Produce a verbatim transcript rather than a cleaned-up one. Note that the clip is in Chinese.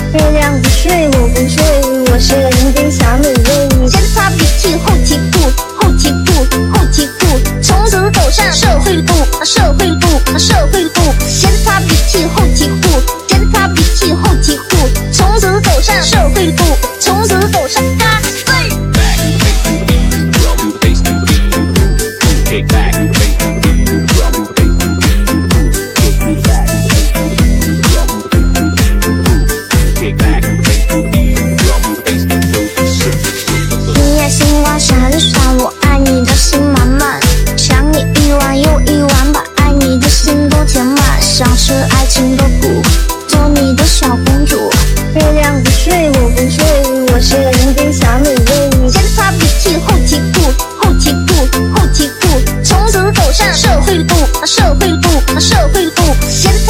月亮不睡，我不睡，我是人间小美味。 先擦鼻涕后提裤，后提裤，后提裤，从此走上社会路，社会路，社会路。先擦鼻涕后提裤，先擦鼻涕后提裤，从此走上社会路，从此走上大对。 你呀星光闪闪，我爱你的心满满，想你一晚又一晚，把爱你的心都填满，想吃爱情的苦，做你的小公主。月亮不睡，我不睡，我是人间小美味。 先擦鼻涕后提裤，后提裤，后提裤，从此走上社会路，社会路，社会路。先擦